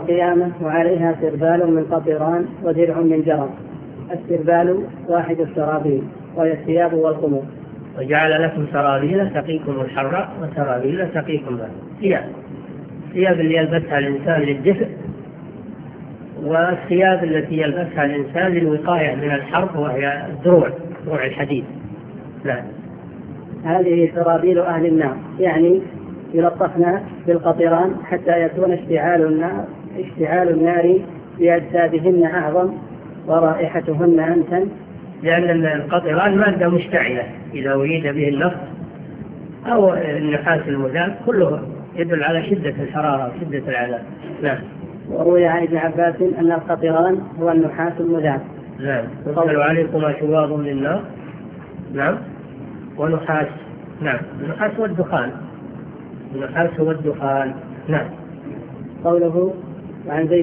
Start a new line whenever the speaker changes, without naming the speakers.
القيامة وعليها سربال من قطران ودرع من جرم. السربال واحد السرابيل وهي الثياب والقمور.
وجعل لكم سرابيل تقيكم الحر وسرابيل تقيكم الثياب اللي يلبسها الإنسان للدفء، والثياب التي يلبسها الإنسان للوقاية من الحر وهي دروع الحديد. لا.
هذه سرابيل أهل النار، يعني يلطفن بالقطران حتى يكون اشتعال النار بأجسادهن أعظم ورائحتهن أنتن،
لأن القطران مادة مشتعلة إذا أريد به النفط أو النحاس المذاب كله يدل على شدة الحرارة وشدة العذاب. نعم.
وروي عن ابن عباس أن القطران هو النحاس المذاب.
نعم. يرسل عليكم شواظ من نار. نعم. ونحاس. نعم. النحاس والدخان. النحاس والدخان. نعم.
قوله وعن زيد